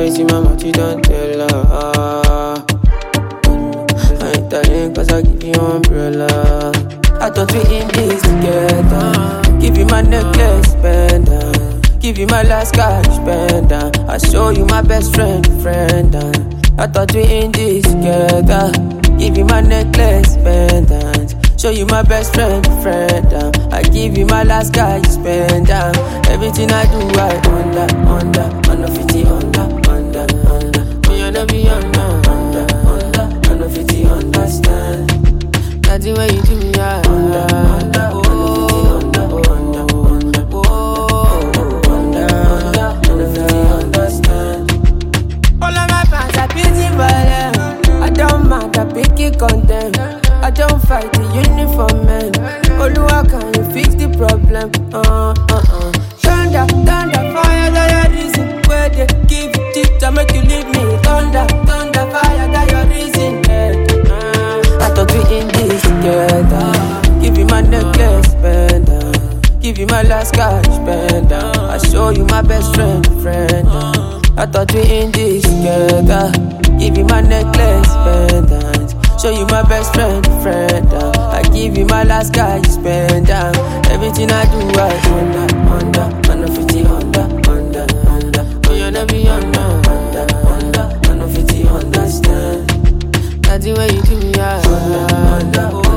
see my mouth, you don't tell her. I ain't telling cause I give you umbrella. I thought we in this together. Give you my necklace, pendant. Give you my last cash, pendant. I show you my best friend. I thought we in this together. Give you my necklace, pendant. Show you my best friend. I give you my last cash, pendant. Everything I do, I under 50 under. Me I no be under. I no 50 understand. That's the way you do me, yeah. All of my fans are busy violent. I don't mind, I pick it content. I don't fight the uniform man. Oluwa, can you fix the problem? Thunder, fire, that your reason. Where they give you tips to make you leave me. Thunder, fire, that your reason. I thought we in this together. Give you my necklace, pendant. Give you my last cash, pendant. I show you my best friend. I thought we in this together. Give you my necklace, pendant. Show you my best friend. I give you my last cash, pendant. Everything I do, I under 50 under. Oh, you never be under. I know 50 understand. That's the way you do me, yeah.